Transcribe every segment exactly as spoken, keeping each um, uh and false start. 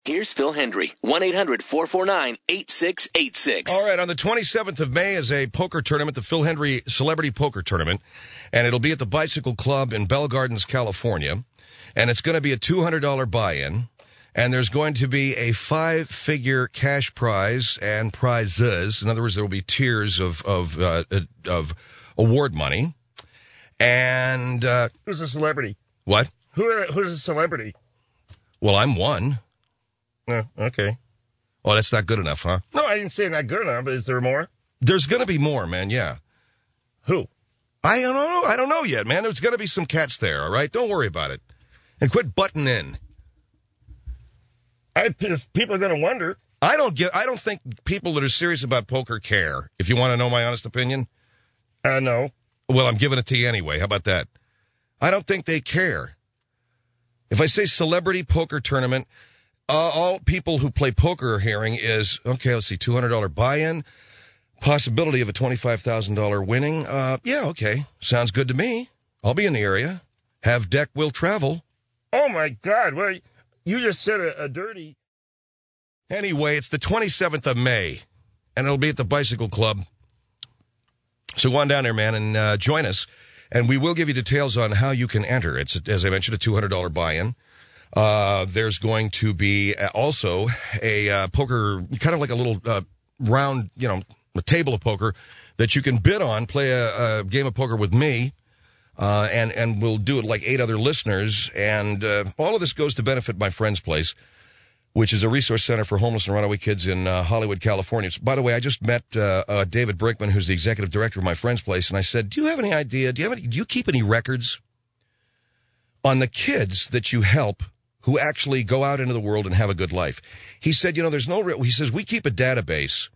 Here's Phil Hendry, one eight hundred four four nine eight six eight six. All right, on the twenty-seventh of May is a poker tournament, the Phil Hendry Celebrity Poker Tournament, and it'll be at the Bicycle Club in Bell Gardens, California, and it's going to be a two hundred dollars buy-in, and there's going to be a five-figure cash prize and prizes. In other words, there will be tiers of of uh, of award money, and uh, who's a celebrity? What? Who are, who's a celebrity? Well, I'm one. Oh, okay. Oh, that's not good enough, huh? No, I didn't say not good enough. Is there more? There's going to be more, man, yeah. Who? I don't know. I don't know yet, man. There's going to be some cats there, all right? Don't worry about it. And quit butting in. I, people are going to wonder. I don't get. I don't think people that are serious about poker care, if you want to know my honest opinion. Uh, no. Well, I'm giving it to you anyway. How about that? I don't think they care. If I say celebrity poker tournament, Uh, all people who play poker are hearing is, okay, let's see, two hundred dollars buy-in, possibility of a twenty-five thousand dollars winning. Uh, yeah, okay, sounds good to me. I'll be in the area. Have deck will travel. Oh, my God. Well, you just said a, a dirty. Anyway, it's the twenty-seventh of May, and it'll be at the Bicycle Club. So go on down there, man, and uh, join us. And we will give you details on how you can enter. It's, as I mentioned, a two hundred dollars buy-in. Uh, there's going to be also a uh, poker, kind of like a little uh, round, you know, a table of poker that you can bid on, play a, a game of poker with me, uh, and, and we'll do it like eight other listeners. And uh, all of this goes to benefit My Friend's Place, which is a resource center for homeless and runaway kids in uh, Hollywood, California. By the way, I just met uh, uh, David Brinkman, who's the executive director of My Friend's Place, and I said, do you have any idea, do you have any, do you keep any records on the kids that you help who actually go out into the world and have a good life? He said, you know, there's no real, he says, we keep a database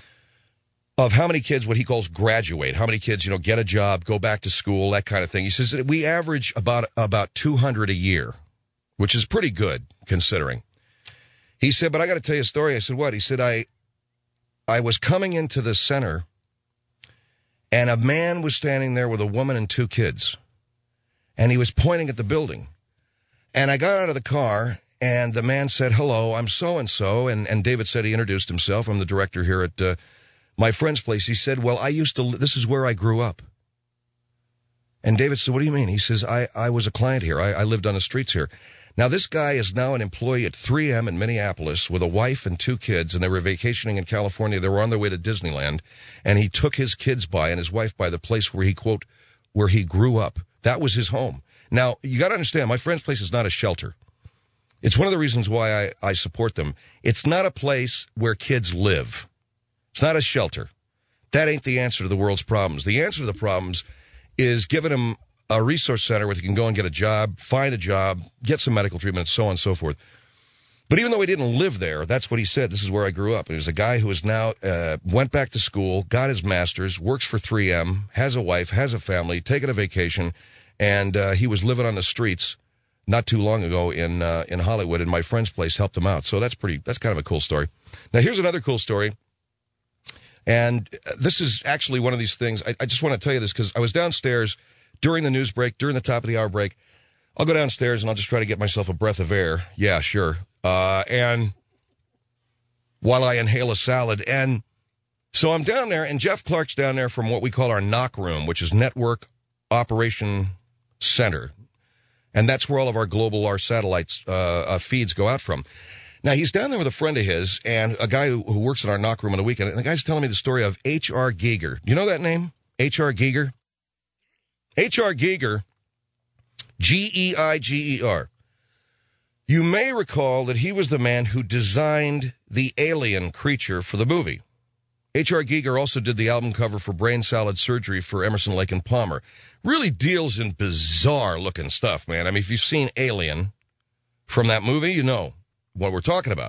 of how many kids, what he calls graduate, how many kids, you know, get a job, go back to school, that kind of thing. He says that we average about, about two hundred a year, which is pretty good considering. He said, but I got to tell you a story. I said, what? He said, I, I was coming into the center and a man was standing there with a woman and two kids, and he was pointing at the building. And I got out of the car, and the man said, hello, I'm so-and-so. And, and David said he introduced himself. I'm the director here at uh, My Friend's Place. He said, well, I used to, this is where I grew up. And David said, what do you mean? He says, I, I was a client here. I, I lived on the streets here. Now, this guy is now an employee at three M in Minneapolis with a wife and two kids, and they were vacationing in California. They were on their way to Disneyland, and he took his kids by and his wife by the place where he, quote, where he grew up. That was his home. Now, you got to understand, My Friend's Place is not a shelter. It's one of the reasons why I, I support them. It's not a place where kids live. It's not a shelter. That ain't the answer to the world's problems. The answer to the problems is giving them a resource center where they can go and get a job, find a job, get some medical treatment, so on and so forth. But even though he didn't live there, that's what he said. This is where I grew up. He was a guy who is now, uh, went back to school, got his master's, works for three M, has a wife, has a family, taking a vacation, and uh, he was living on the streets not too long ago in uh, in Hollywood, and My Friend's Place helped him out. So that's pretty. That's kind of a cool story. Now, here's another cool story, and this is actually one of these things. I, I just want to tell you this because I was downstairs during the news break, during the top of the hour break. I'll go downstairs, and I'll just try to get myself a breath of air. Yeah, sure. Uh, and while I inhale a salad, and so I'm down there, and Jeff Clark's down there from what we call our N O C room, which is Network Operation Center, and that's where all of our global, our satellites uh, uh, feeds go out from. Now, he's down there with a friend of his and a guy who, who works in our N O C room on the weekend, and the guy's telling me the story of H R. Giger. Do you know that name? H R. Giger? H R. Giger, G E I G E R. You may recall that he was the man who designed the alien creature for the movie. H R. Giger also did the album cover for Brain Salad Surgery for Emerson, Lake and Palmer. Really deals in bizarre-looking stuff, man. I mean, if you've seen Alien from that movie, you know what we're talking about.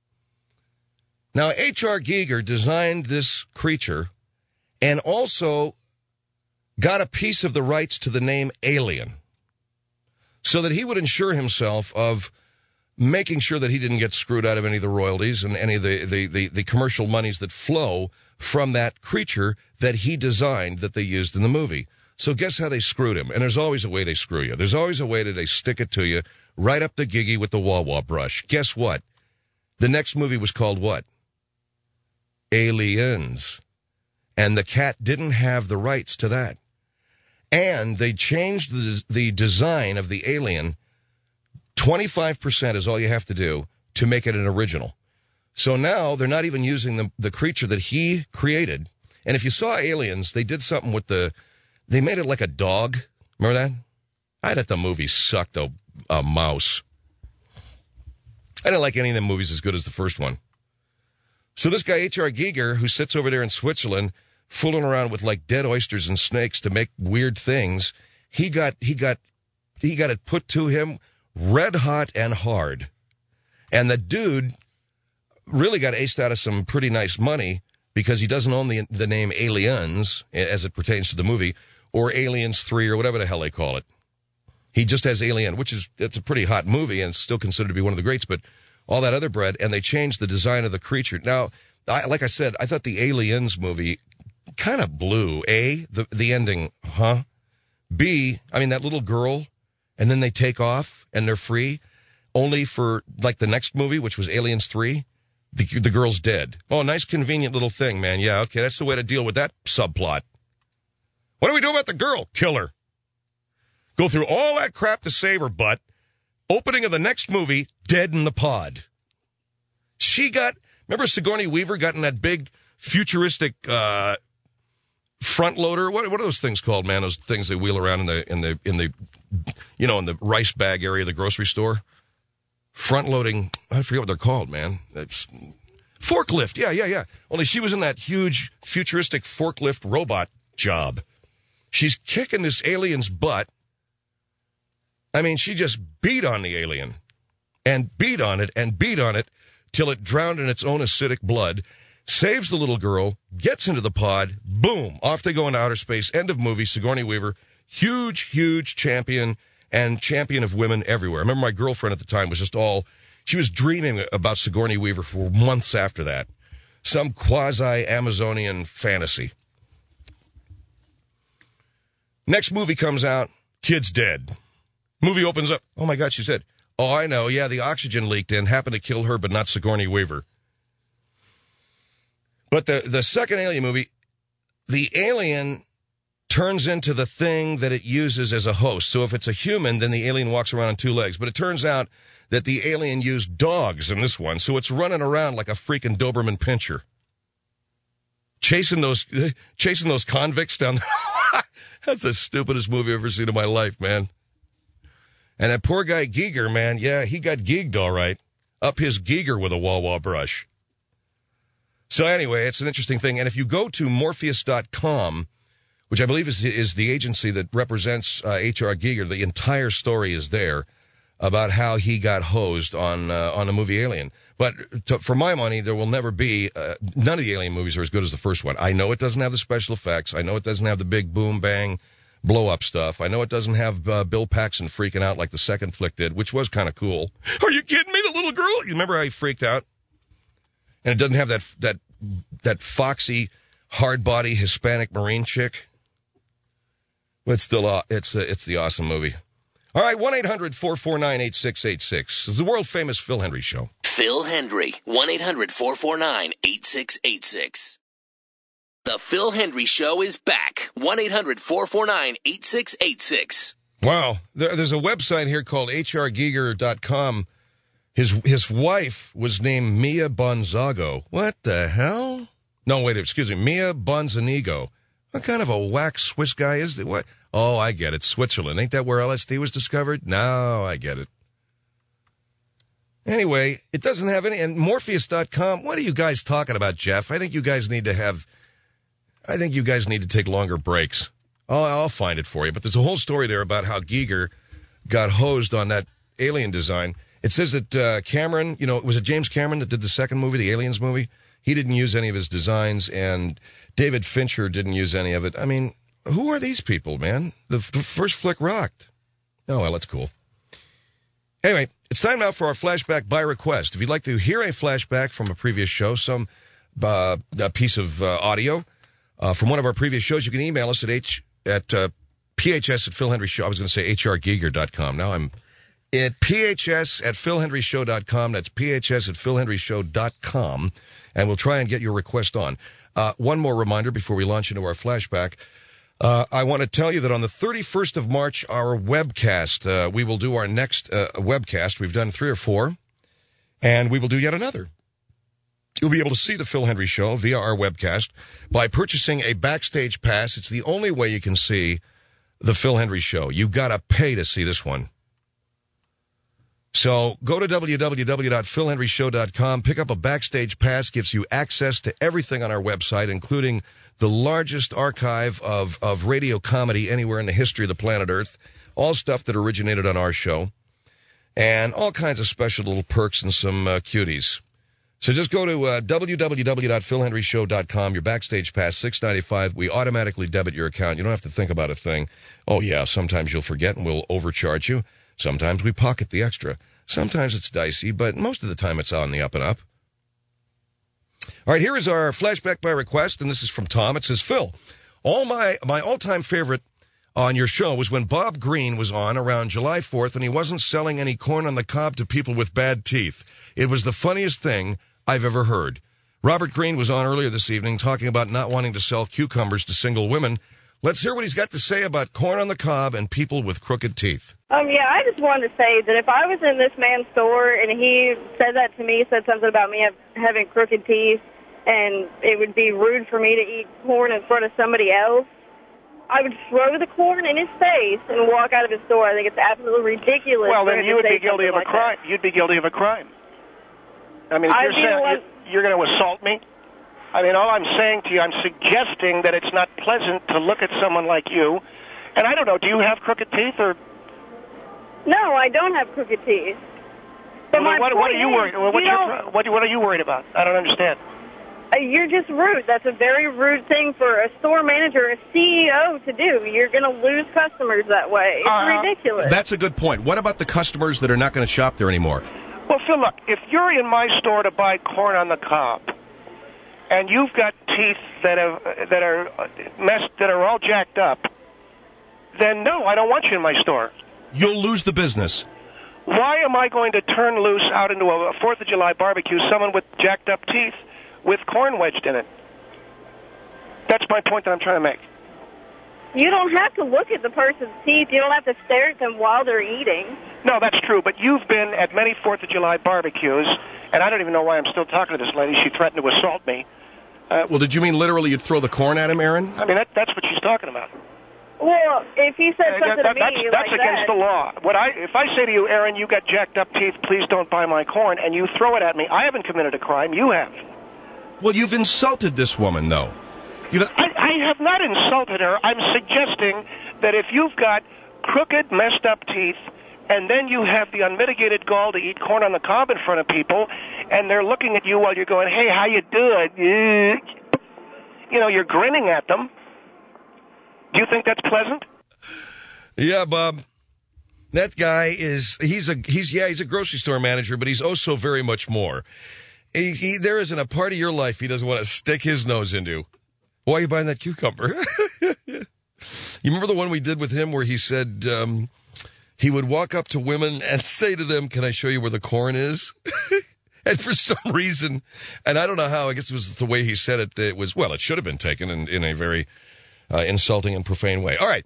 Now, H R. Giger designed this creature and also got a piece of the rights to the name Alien so that he would ensure himself of making sure that he didn't get screwed out of any of the royalties and any of the, the, the, the commercial monies that flow from that creature that he designed that they used in the movie. So guess how they screwed him? And there's always a way they screw you. There's always a way that they stick it to you right up the giggy with the wah-wah brush. Guess what? The next movie was called what? Aliens. And the cat didn't have the rights to that. And they changed the, the design of the alien. twenty-five percent is all you have to do to make it an original. So now they're not even using the, the creature that he created. And if you saw Aliens, they did something with the, they made it like a dog. Remember that? I thought the movie sucked a, a mouse. I didn't like any of the movies as good as the first one. So this guy, H R. Giger, who sits over there in Switzerland, fooling around with like dead oysters and snakes to make weird things, he got, he got, he got it put to him red hot and hard. And the dude really got aced out of some pretty nice money because he doesn't own the, the name Aliens as it pertains to the movie, or Aliens three or whatever the hell they call it. He just has Alien, which is, it's a pretty hot movie and it's still considered to be one of the greats, but all that other bread, and they changed the design of the creature. Now, I, like I said, I thought the Aliens movie kind of blew. A, the, the ending, huh? B, I mean, that little girl, and then they take off and they're free, only for, like, the next movie, which was Aliens three, the, the girl's dead. Oh, nice convenient little thing, man. Yeah, okay, that's the way to deal with that subplot. What do we do about the girl? Kill her. Go through all that crap to save her, but opening of the next movie, dead in the pod. She got, remember Sigourney Weaver got in that big futuristic uh, front loader? What, what are those things called, man? Those things they wheel around in the, in the, in the, you know, in the rice bag area of the grocery store? Front loading, I forget what they're called, man. It's forklift, yeah, yeah, yeah. Only she was in that huge futuristic forklift robot job. She's kicking this alien's butt. I mean, she just beat on the alien and beat on it and beat on it till it drowned in its own acidic blood, saves the little girl, gets into the pod, boom, off they go into outer space. End of movie. Sigourney Weaver, huge, huge champion and champion of women everywhere. I remember my girlfriend at the time was just all, she was dreaming about Sigourney Weaver for months after that. Some quasi-Amazonian fantasy. Next movie comes out, kid's dead. Movie opens up. Oh, my God, she said, oh, I know. Yeah, the oxygen leaked in. Happened to kill her, but not Sigourney Weaver. But the, the second Alien movie, the alien turns into the thing that it uses as a host. So if it's a human, then the alien walks around on two legs. But it turns out that the alien used dogs in this one. So it's running around like a freaking Doberman Pinscher. Chasing those, chasing those convicts down the... That's the stupidest movie I've ever seen in my life, man. And that poor guy Giger, man, yeah, he got gigged all right. Up his Giger with a wah-wah brush. So anyway, it's an interesting thing. And if you go to Morpheus dot com, which I believe is, is the agency that represents uh, H R. Giger, the entire story is there about how he got hosed on uh, on the movie Alien. But to, for my money, there will never be, uh, none of the Alien movies are as good as the first one. I know it doesn't have the special effects. I know it doesn't have the big boom, bang, blow-up stuff. I know it doesn't have uh, Bill Paxton freaking out like the second flick did, which was kind of cool. Are you kidding me, the little girl? You remember how he freaked out? And it doesn't have that that that foxy, hard-body Hispanic Marine chick. But it's still, uh, it's, uh, it's the awesome movie. All right, one eight hundred four four nine eight six eight six. It's the world-famous Phil Hendry Show. Phil Hendry, one eight hundred four four nine eight six eight six. The Phil Hendry Show is back. one eight hundred four four nine eight six eight six. Wow. There, there's a website here called H R Giger dot com. His his wife was named Mia Bonzago. What the hell? No, wait, excuse me. Mia Bonzanigo. What kind of a whack Swiss guy is that? What? Oh, I get it. Switzerland. Ain't that where L S D was discovered? No, I get it. Anyway, it doesn't have any. And Morpheus dot com, what are you guys talking about, Jeff? I think you guys need to have, I think you guys need to take longer breaks. Oh, I'll find it for you. But there's a whole story there about how Giger got hosed on that alien design. It says that uh, Cameron, you know, was it James Cameron that did the second movie, the Aliens movie? He didn't use any of his designs, and David Fincher didn't use any of it. I mean, who are these people, man? The, the first flick rocked. Oh, well, that's cool. Anyway, it's time now for our flashback by request. If you'd like to hear a flashback from a previous show, some uh, a piece of uh, audio uh, from one of our previous shows, you can email us at h at uh, phs at Phil Hendry Show. I was going to say H R Giger dot com. Now I'm at P H S at phil hendry show dot com. That's P H S at phil hendry show dot com. And we'll try and get your request on. Uh, one more reminder before we launch into our flashback. Uh, I want to tell you that on the thirty-first of March, our webcast, uh, we will do our next uh, webcast. We've done three or four, and we will do yet another. You'll be able to see the Phil Hendry Show via our webcast by purchasing a Backstage Pass. It's the only way you can see the Phil Hendry Show. You've got to pay to see this one. So go to w w w dot phil hendry show dot com, pick up a Backstage Pass, gives you access to everything on our website, including the largest archive of, of radio comedy anywhere in the history of the planet Earth, all stuff that originated on our show, and all kinds of special little perks and some uh, cuties. So just go to uh, w w w dot phil hendry show dot com, your Backstage Pass, six dollars and ninety-five cents. We automatically debit your account. You don't have to think about a thing. Oh, yeah, sometimes you'll forget and we'll overcharge you. Sometimes we pocket the extra. Sometimes it's dicey, but most of the time it's on the up and up. All right, here is our flashback by request, and this is from Tom. It says, Phil, all my, my all-time favorite on your show was when Bob Green was on around July fourth, and he wasn't selling any corn on the cob to people with bad teeth. It was the funniest thing I've ever heard. Robert Green was on earlier this evening talking about not wanting to sell cucumbers to single women. Let's hear what he's got to say about corn on the cob and people with crooked teeth. Um, yeah, I just wanted to say that if I was in this man's store and he said that to me, said something about me have, having crooked teeth, and it would be rude for me to eat corn in front of somebody else, I would throw the corn in his face and walk out of his store. I think it's absolutely ridiculous. Well, then you would be guilty of a like crime. That. You'd be guilty of a crime. I mean, if I'd you're saying one... you're going to assault me, I mean, all I'm saying to you, I'm suggesting that it's not pleasant to look at someone like you. And I don't know, do you have crooked teeth or? No, I don't have crooked teeth. But well, my what, point what are you is, worried? What, you you what, what are you worried about? I don't understand. Uh, you're just rude. That's a very rude thing for a store manager, a C E O to do. You're going to lose customers that way. It's uh, ridiculous. That's a good point. What about the customers that are not going to shop there anymore? Well, Phil, look, if you're in my store to buy corn on the cob, and you've got teeth that have that are messed, that are all jacked up, then no, I don't want you in my store. You'll lose the business. Why am I going to turn loose out into a Fourth of July barbecue someone with jacked up teeth with corn wedged in it? That's my point that I'm trying to make. You don't have to look at the person's teeth. You don't have to stare at them while they're eating. No, that's true, but you've been at many Fourth of July barbecues, and I don't even know why I'm still talking to this lady. She threatened to assault me. Uh, well, did you mean literally you'd throw the corn at him, Aaron? I mean, that, that's what she's talking about. Well, if he said Uh, something that, to that's me that's like against that, the law. What I if I say to you, Aaron, you got jacked up teeth, please don't buy my corn, and you throw it at me, I haven't committed a crime. You have. Well, you've insulted this woman, though. You've... I, I have not insulted her. I'm suggesting that if you've got crooked, messed up teeth, and then you have the unmitigated gall to eat corn on the cob in front of people, and they're looking at you while you're going, hey, how you doing? You know, you're grinning at them. Do you think that's pleasant? Yeah, Bob. That guy is, he's a, he's, yeah, he's a grocery store manager, but he's oh so very much more. He, he, there isn't a part of your life he doesn't want to stick his nose into. Why are you buying that cucumber? You remember the one we did with him where he said um, he would walk up to women and say to them, can I show you where the corn is? And for some reason, and I don't know how, I guess it was the way he said it, it was, well, it should have been taken in, in a very uh, insulting and profane way. All right.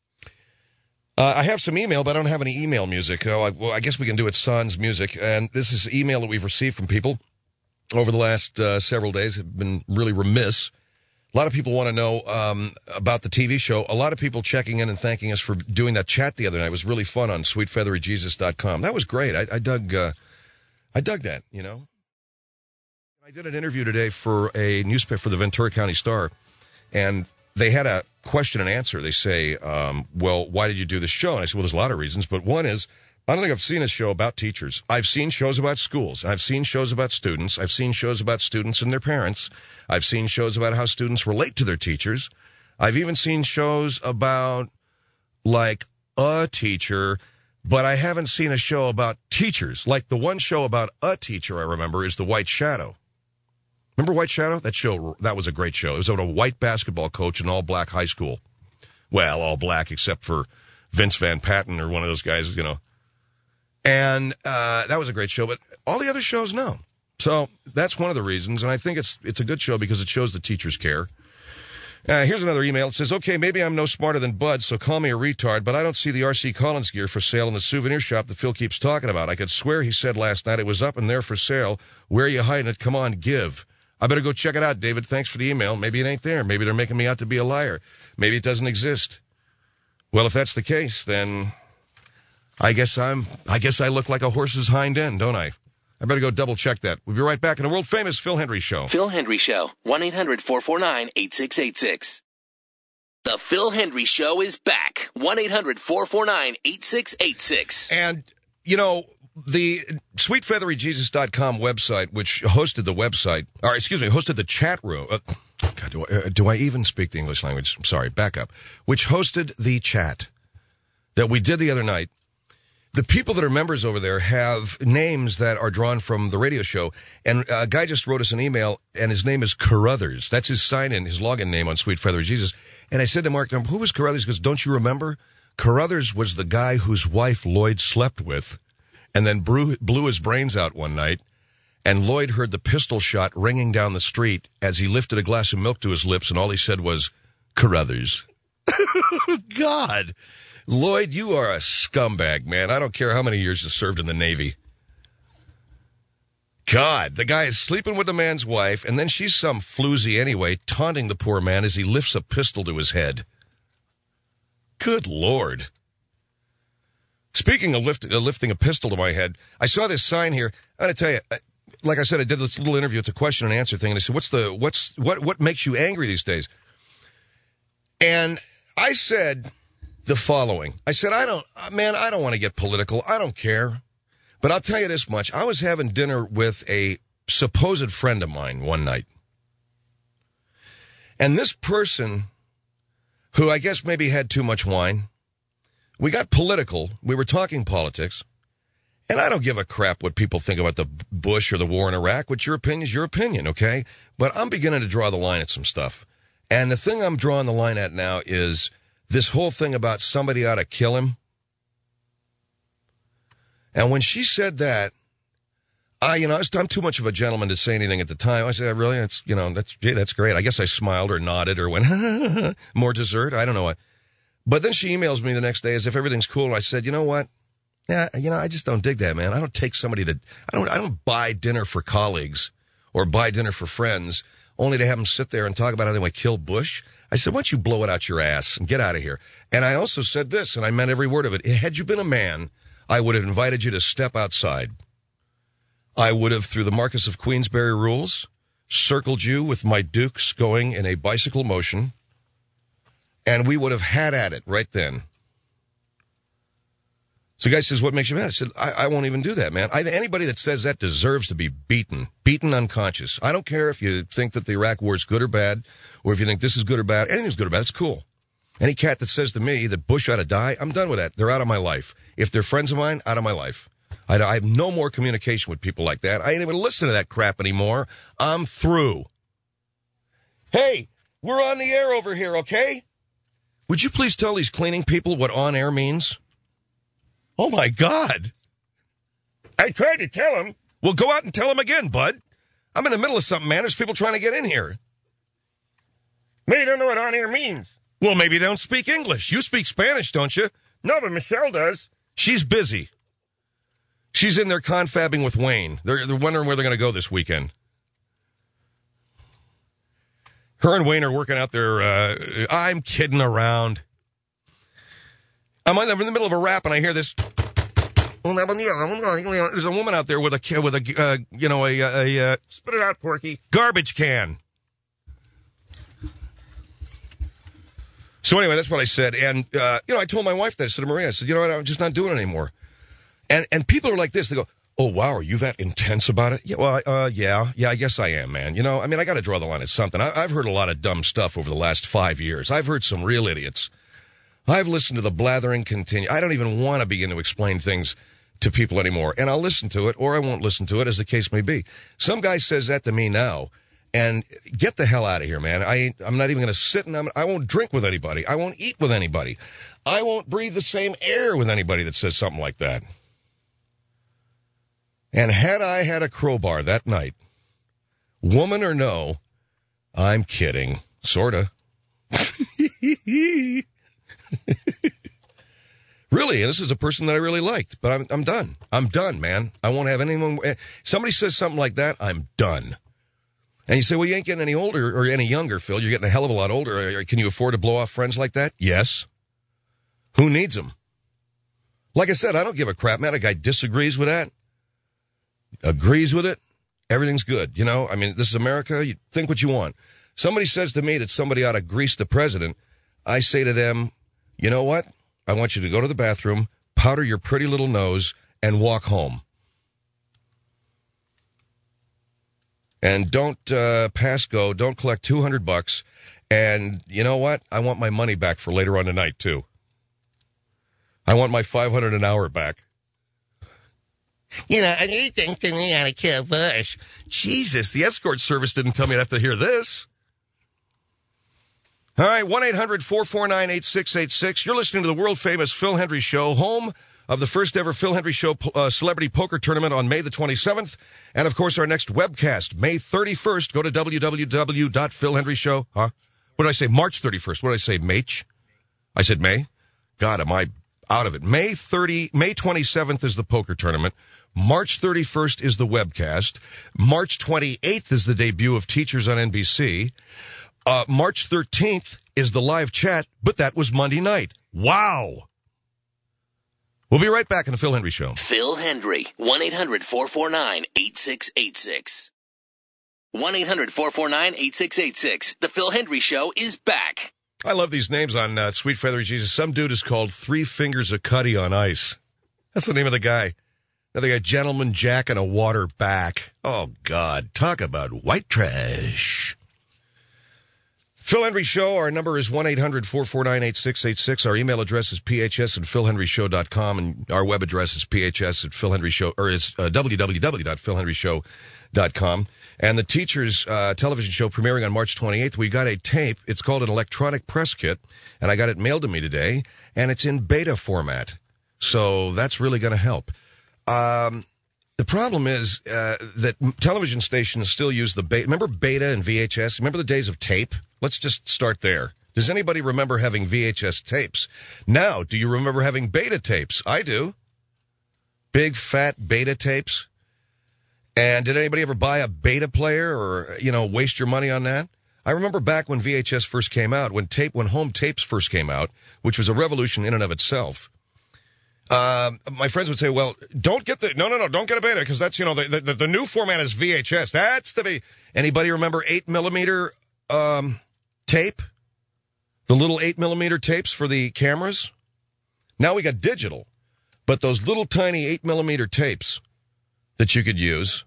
Uh, I have some email, but I don't have any email music. Oh, I, well, I guess we can do it sans music. And this is email that we've received from people over the last uh, several days. Have been really remiss. A lot of people want to know um, about the T V show. A lot of people checking in and thanking us for doing that chat the other night. It was really fun on sweet feathery jesus dot com. That was great. I, I dug uh, I dug that, you know. I did an interview today for a newspaper, for the Ventura County Star, and they had a question and answer. They say, um, well, why did you do this show? And I said, well, there's a lot of reasons, but one is, I don't think I've seen a show about teachers. I've seen shows about schools. I've seen shows about students. I've seen shows about students and their parents. I've seen shows about how students relate to their teachers. I've even seen shows about, like, a teacher, but I haven't seen a show about teachers. Like the one show about a teacher I remember is The White Shadow. Remember White Shadow? That show, that was a great show. It was about a white basketball coach in an all-black high school. Well, all black except for Vince Van Patten or one of those guys, you know. And uh, that was a great show, but all the other shows, no. So that's one of the reasons, and I think it's it's a good show because it shows the teachers care. Uh, here's another email. It says, okay, maybe I'm no smarter than Bud, so call me a retard, but I don't see the R C Collins gear for sale in the souvenir shop that Phil keeps talking about. I could swear he said last night it was up and there for sale. Where are you hiding it? Come on, give. I better go check it out, David. Thanks for the email. Maybe it ain't there. Maybe they're making me out to be a liar. Maybe it doesn't exist. Well, if that's the case, then I guess I'm, I guess I look like a horse's hind end, don't I? I better go double check that. We'll be right back in the world famous Phil Hendrie Show. Phil Hendrie Show, one eight hundred four four nine eight six eight six. The Phil Hendrie Show is back, one eight hundred four four nine eight six eight six. And, you know, the sweet feathery jesus dot com website, which hosted the website, or excuse me, hosted the chat room. Uh, God, do I, uh, do I even speak the English language? I'm sorry, back up. Which hosted the chat that we did the other night. The people that are members over there have names that are drawn from the radio show. And a guy just wrote us an email, and his name is Carruthers. That's his sign-in, his login name on Sweet Feathery Jesus. And I said to Mark, who was Carruthers? He goes, don't you remember? Carruthers was the guy whose wife Lloyd slept with and then blew, blew his brains out one night. And Lloyd heard the pistol shot ringing down the street as he lifted a glass of milk to his lips, and all he said was, Carruthers. God. Lloyd, you are a scumbag, man. I don't care how many years you served in the Navy. God, the guy is sleeping with the man's wife, and then she's some floozy anyway, taunting the poor man as he lifts a pistol to his head. Good Lord. Speaking of lift, uh, lifting a pistol to my head, I saw this sign here. I'm going to tell you, uh, like I said, I did this little interview. It's a question and answer thing, and I said, "What's the what's what what makes you angry these days?" And I said the following. I said, I don't, man, I don't want to get political. I don't care. But I'll tell you this much. I was having dinner with a supposed friend of mine one night. And this person, who I guess maybe had too much wine, we got political. We were talking politics. And I don't give a crap what people think about the Bush or the war in Iraq. What's your opinion is your opinion, okay? But I'm beginning to draw the line at some stuff. And the thing I'm drawing the line at now is this whole thing about somebody ought to kill him. And when she said that, I, you know, I'm too much of a gentleman to say anything at the time. I said, really? That's, you know, that's, gee, that's great. I guess I smiled or nodded or went, more dessert. I don't know what. But then she emails me the next day as if everything's cool. And I said, you know what? Yeah, you know, I just don't dig that, man. I don't take somebody to, I don't, I don't buy dinner for colleagues or buy dinner for friends only to have them sit there and talk about how they want to kill Bush. I said, why don't you blow it out your ass and get out of here? And I also said this, and I meant every word of it. Had you been a man, I would have invited you to step outside. I would have, through the Marquess of Queensberry rules, circled you with my dukes going in a bicycle motion, and we would have had at it right then. So the guy says, what makes you mad? I said, I, I won't even do that, man. I, anybody that says that deserves to be beaten, beaten unconscious. I don't care if you think that the Iraq war is good or bad, or if you think this is good or bad. Anything's good or bad, it's cool. Any cat that says to me that Bush ought to die, I'm done with that. They're out of my life. If they're friends of mine, out of my life. I, I have no more communication with people like that. I ain't even listen to that crap anymore. I'm through. Hey, we're on the air over here, okay? Would you please tell these cleaning people what on air means? Oh, my God. I tried to tell him. Well, go out and tell him again, bud. I'm in the middle of something, man. There's people trying to get in here. Maybe you don't know what on air means. Well, maybe you don't speak English. You speak Spanish, don't you? No, but Michelle does. She's busy. She's in there confabbing with Wayne. They're, they're wondering where they're going to go this weekend. Her and Wayne are working out their, uh, I'm kidding around. I'm in the middle of a rap, and I hear this. There's a woman out there with a, with a, uh, you know, a, a, a, spit it out, Porky. Garbage can. So anyway, that's what I said. And, uh, you know, I told my wife that. I said to Maria, I said, you know what, I'm just not doing it anymore. And, and people are like this. They go, oh, wow, are you that intense about it? Yeah, well, uh, yeah, yeah, I guess I am, man. You know, I mean, I got to draw the line at something. I, I've heard a lot of dumb stuff over the last five years. I've heard some real idiots. I've listened to the blathering continue. I don't even want to begin to explain things to people anymore. And I'll listen to it, or I won't listen to it, as the case may be. Some guy says that to me now, and get the hell out of here, man. I, I'm not even going to sit and I'm, I won't drink with anybody. I won't eat with anybody. I won't breathe the same air with anybody that says something like that. And had I had a crowbar that night, woman or no, I'm kidding. Sorta. Really, and this is a person that I really liked, but I'm I'm done. I'm done, man. I won't have anyone. Somebody says something like that, I'm done. And you say, well, you ain't getting any older or any younger, Phil. You're getting a hell of a lot older. Can you afford to blow off friends like that? Yes. Who needs them? Like I said, I don't give a crap, man. A guy disagrees with that, agrees with it, everything's good. You know, I mean, this is America. You think what you want. Somebody says to me that somebody ought to grease the president. I say to them, you know what? I want you to go to the bathroom, powder your pretty little nose, and walk home. And don't uh, pass go. Don't collect two hundred bucks. And you know what? I want my money back for later on tonight, too. I want my five hundred an hour back. You know, I do think that we ought to kill Bush. Jesus, the escort service didn't tell me I'd have to hear this. All right, one eight hundred four four nine eight six eight six. You're listening to the world-famous Phil Hendrie Show, home of the first-ever Phil Hendrie Show uh, Celebrity Poker Tournament on May the twenty-seventh. And, of course, our next webcast, May thirty-first. Go to w w w dot phil hendrie show. Huh? What did I say? March thirty-first. What did I say? Mach? I said May? God, am I out of it? May thirtieth, May twenty-seventh is the poker tournament. March thirty-first is the webcast. March twenty-eighth is the debut of Teachers on N B C. Uh, March thirteenth is the live chat, but that was Monday night. Wow. We'll be right back in the Phil Hendrie Show. Phil Hendrie, one eight hundred four four nine eight six eight six. one eight hundred four four nine eight six eight six. The Phil Hendrie Show is back. I love these names on uh, Sweet Feathery Jesus. Some dude is called Three Fingers of Cuddy on Ice. That's the name of the guy. Now they got Gentleman Jack and a water back. Oh, God. Talk about white trash. Phil Hendrie Show, our number is one eight hundred four four nine eight six eight six. Our email address is p h s at phil hendrie show dot com, and our web address is p h s at phil hendrie show, or it's uh, w w w dot phil hendrie show dot com. And the Teachers uh, television show premiering on March twenty-eighth, we got a tape. It's called an electronic press kit, and I got it mailed to me today, and it's in beta format. So that's really going to help. Um, the problem is uh, that television stations still use the beta. Remember beta and V H S? Remember the days of tape? Let's just start there. Does anybody remember having V H S tapes? Now, do you remember having beta tapes? I do. Big, fat beta tapes. And did anybody ever buy a beta player or, you know, waste your money on that? I remember back when V H S first came out, when tape, when home tapes first came out, which was a revolution in and of itself. Uh, my friends would say, well, don't get the, no, no, no, don't get a beta, because that's, you know, the, the, the new format is V H S. That's the, v- anybody remember eight millimeter, um, tape? The little eight millimeter tapes for the cameras? Now we got digital, but those little tiny eight millimeter tapes that you could use.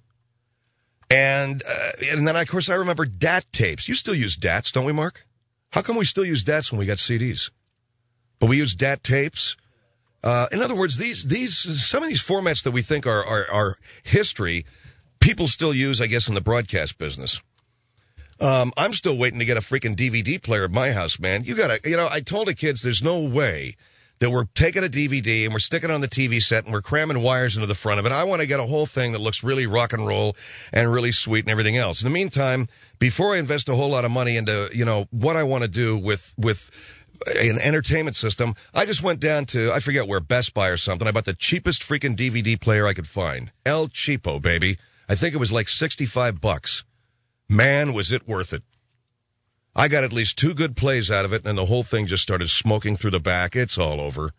And, uh, and then, of course, I remember D A T tapes. You still use D A Ts, don't we, Mark? How come we still use D A Ts when we got C Ds? But we use D A T tapes. Uh, in other words, these, these, some of these formats that we think are, are, are history, people still use, I guess, in the broadcast business. Um, I'm still waiting to get a freaking D V D player at my house, man. You gotta, you know, I told the kids there's no way that we're taking a D V D and we're sticking it on the T V set and we're cramming wires into the front of it. I want to get a whole thing that looks really rock and roll and really sweet and everything else. In the meantime, before I invest a whole lot of money into, you know, what I want to do with, with an entertainment system, I just went down to, I forget where, Best Buy or something. I bought the cheapest freaking D V D player I could find. El Cheapo, baby. I think it was like sixty-five bucks. Man, was it worth it. I got at least two good plays out of it, and the whole thing just started smoking through the back. It's all over.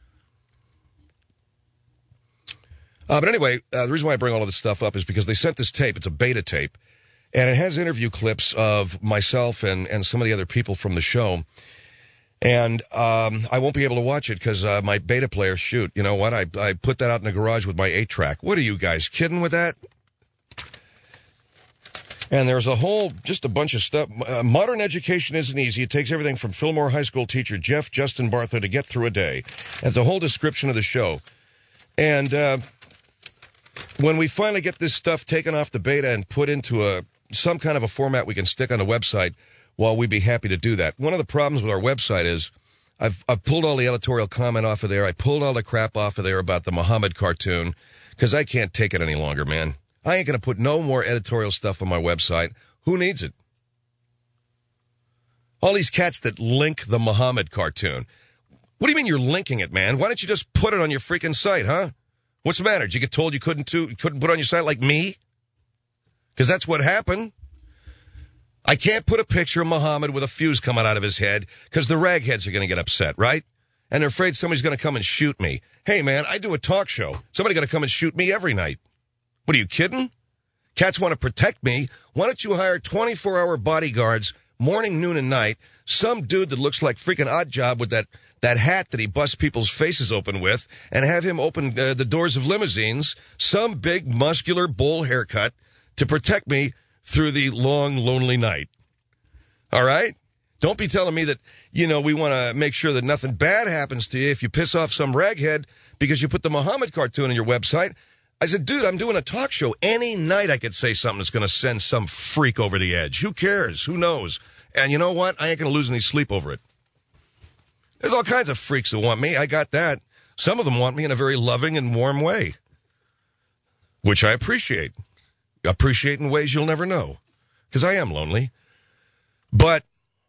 Uh, but anyway, uh, the reason why I bring all of this stuff up is because they sent this tape. It's a beta tape, and it has interview clips of myself and, and some of the other people from the show. And um, I won't be able to watch it because uh, my beta player, shoot, you know what? I, I put that out in the garage with my eight track. What are you guys kidding with that? And there's a whole, just a bunch of stuff. Uh, modern education isn't easy. It takes everything from Fillmore High School teacher Jeff Justin Bartha to get through a day. And it's a whole description of the show. And uh, when we finally get this stuff taken off the beta and put into a some kind of a format we can stick on the website, well, we'd be happy to do that. One of the problems with our website is I've, I've pulled all the editorial comment off of there. I pulled all the crap off of there about the Muhammad cartoon because I can't take it any longer, man. I ain't going to put no more editorial stuff on my website. Who needs it? All these cats that link the Muhammad cartoon. What do you mean you're linking it, man? Why don't you just put it on your freaking site, huh? What's the matter? Did you get told you couldn't do, couldn't put it on your site like me? Because that's what happened. I can't put a picture of Muhammad with a fuse coming out of his head because the ragheads are going to get upset, right? And they're afraid somebody's going to come and shoot me. Hey, man, I do a talk show. Somebody's going to come and shoot me every night. What are you kidding? Cats want to protect me. Why don't you hire twenty-four hour bodyguards morning, noon, and night, some dude that looks like freaking Odd Job with that, that hat that he busts people's faces open with, and have him open uh, the doors of limousines, some big, muscular bull haircut to protect me through the long, lonely night. All right? Don't be telling me that, you know, we want to make sure that nothing bad happens to you if you piss off some raghead because you put the Muhammad cartoon on your website. I said, dude, I'm doing a talk show. Any night I could say something that's going to send some freak over the edge. Who cares? Who knows? And you know what? I ain't going to lose any sleep over it. There's all kinds of freaks that want me. I got that. Some of them want me in a very loving and warm way, which I appreciate. Appreciate in ways you'll never know, because I am lonely. But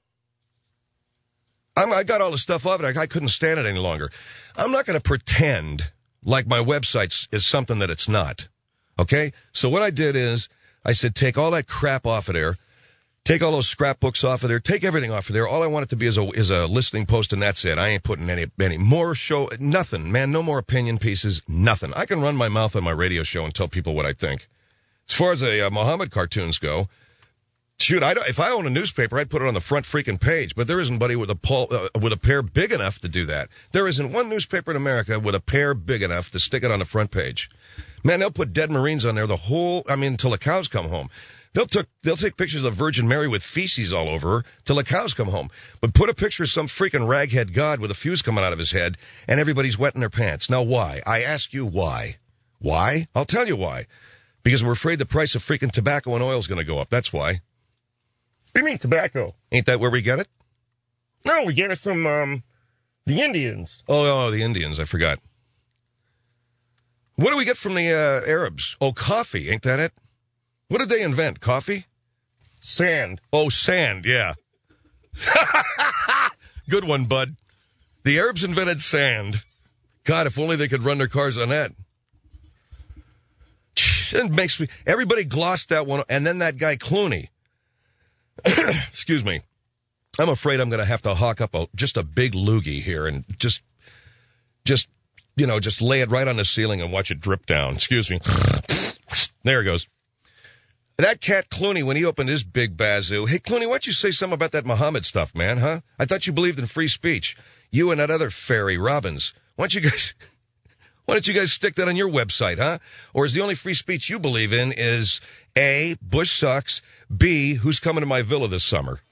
I'm, I got all the stuff off it. I, I couldn't stand it any longer. I'm not going to pretend like my website is something that it's not. Okay? So what I did is I said, take all that crap off of there. Take all those scrapbooks off of there. Take everything off of there. All I want it to be is a, is a listening post, and that's it. I ain't putting any, any more show, nothing, man. No more opinion pieces, nothing. I can run my mouth on my radio show and tell people what I think. As far as the uh, Muhammad cartoons go, shoot, I don't, if I own a newspaper, I'd put it on the front freaking page. But there isn't anybody with a pol, uh, with a pair big enough to do that. There isn't one newspaper in America with a pair big enough to stick it on the front page. Man, they'll put dead Marines on there the whole, I mean, until the cows come home. They'll took they'll take pictures of the Virgin Mary with feces all over her till the cows come home. But put a picture of some freaking raghead god with a fuse coming out of his head, and everybody's wetting their pants. Now, why? I ask you why. Why? I'll tell you why. Because we're afraid the price of freaking tobacco and oil is going to go up. That's why. What do you mean tobacco? Ain't that where we get it? No, we get it from um, the Indians. Oh, oh, the Indians. I forgot. What do we get from the uh, Arabs? Oh, coffee. Ain't that it? What did they invent? Coffee? Sand. Oh, sand, yeah. Good one, bud. The Arabs invented sand. God, if only they could run their cars on that. It makes me... Everybody glossed that one, and then that guy Clooney. Excuse me. I'm afraid I'm going to have to hawk up a, just a big loogie here and just, just, you know, just lay it right on the ceiling and watch it drip down. Excuse me. There it goes. That cat Clooney, when he opened his big bazoo, hey, Clooney, why don't you say something about that Muhammad stuff, man, huh? I thought you believed in free speech. You and that other fairy, Robbins. Why don't you guys... Why don't you guys stick that on your website, huh? Or is the only free speech you believe in is A, Bush sucks, B, who's coming to my villa this summer?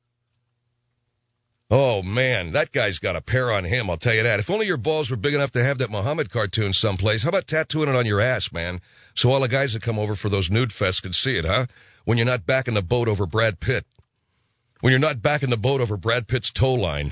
Oh, man, that guy's got a pair on him, I'll tell you that. If only your balls were big enough to have that Muhammad cartoon someplace, how about tattooing it on your ass, man? So all the guys that come over for those nude fests could see it, huh? When you're not back in the boat over Brad Pitt. When you're not back in the boat over Brad Pitt's tow line.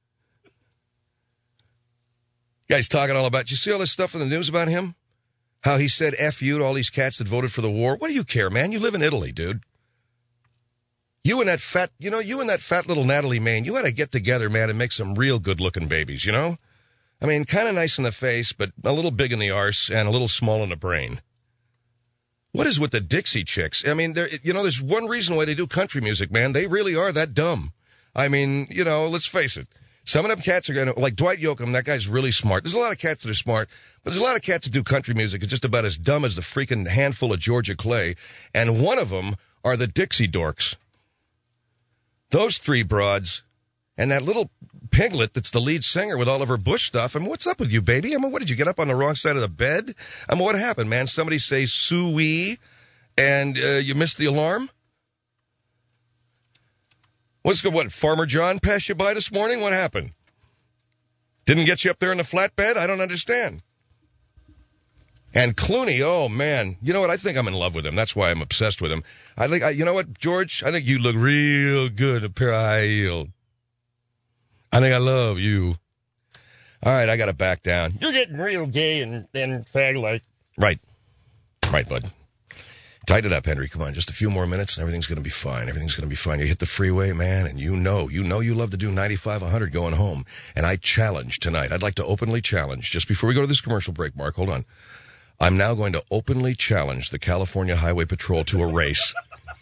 Guy's talking all about, you see all this stuff in the news about him? How he said F you to all these cats that voted for the war? What do you care, man? You live in Italy, dude. You and that fat, you know, you and that fat little Natalie Maine, you ought to get together, man, and make some real good-looking babies, you know? I mean, kind of nice in the face, but a little big in the arse and a little small in the brain. What is with the Dixie Chicks? I mean, you know, there's one reason why they do country music, man. They really are that dumb. I mean, you know, let's face it. Some of them cats are going to, like Dwight Yoakam, that guy's really smart. There's a lot of cats that are smart, but there's a lot of cats that do country music. It's just about as dumb as the freaking handful of Georgia Clay. And one of them are the Dixie Dorks. Those three broads and that little piglet that's the lead singer with all of her Bush stuff. I mean, what's up with you, baby? I mean, what, did you get up on the wrong side of the bed? I mean, what happened, man? Somebody say sue-wee and uh, you missed the alarm? What's good? What, Farmer John passed you by this morning? What happened? Didn't get you up there in the flatbed? I don't understand. And Clooney, oh, man. You know what? I think I'm in love with him. That's why I'm obsessed with him. I think, I, you know what, George? I think you look real good, a pair of high heels. I think I love you. All right, I got to back down. You're getting real gay and, and fag-like. Right. Right, bud. Tighten it up, Henry. Come on, just a few more minutes and everything's going to be fine. Everything's going to be fine. You hit the freeway, man, and you know, you know you love to do ninety-five, one hundred going home. And I challenge tonight. I'd like to openly challenge, just before we go to this commercial break, Mark, hold on. I'm now going to openly challenge the California Highway Patrol to a race.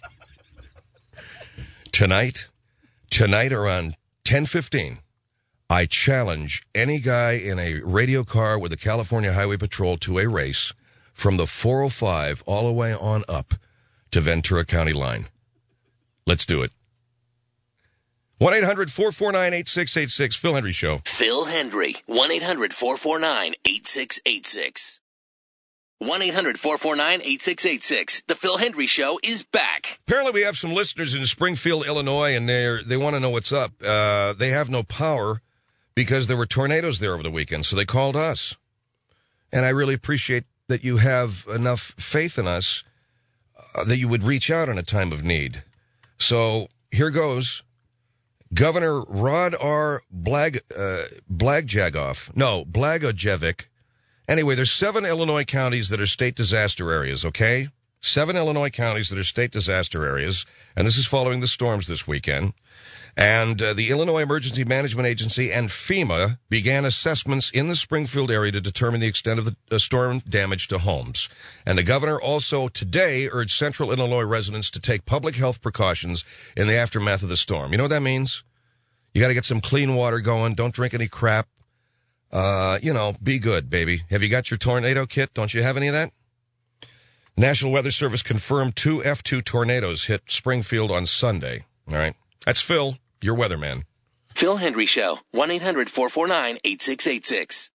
Tonight, tonight around ten fifteen, I challenge any guy in a radio car with the California Highway Patrol to a race from the four oh five all the way on up to Ventura County line. Let's do it. one eight hundred four four nine eight six eight six, Phil Hendry Show. Phil Hendry, one eight hundred four four nine eight six eight six. one eight hundred four four nine eight six eight six. The Phil Hendry Show is back. Apparently we have some listeners in Springfield, Illinois, and they they want to know what's up. Uh, they have no power because there were tornadoes there over the weekend, so they called us. And I really appreciate that you have enough faith in us uh, that you would reach out in a time of need. So here goes. Governor Rod R. Blag, uh, Blagjagoff, no, Blagojevich. Anyway, there's seven Illinois counties that are state disaster areas, okay? Seven Illinois counties that are state disaster areas, and this is following the storms this weekend. And uh, the Illinois Emergency Management Agency and FEMA began assessments in the Springfield area to determine the extent of the uh, storm damage to homes. And the governor also today urged central Illinois residents to take public health precautions in the aftermath of the storm. You know what that means? You got to get some clean water going. Don't drink any crap. Uh, you know, be good, baby. Have you got your tornado kit? Don't you have any of that? National Weather Service confirmed two F two tornadoes hit Springfield on Sunday. All right. That's Phil, your weatherman. Phil Hendry Show, one eight hundred four four nine eight six eight six.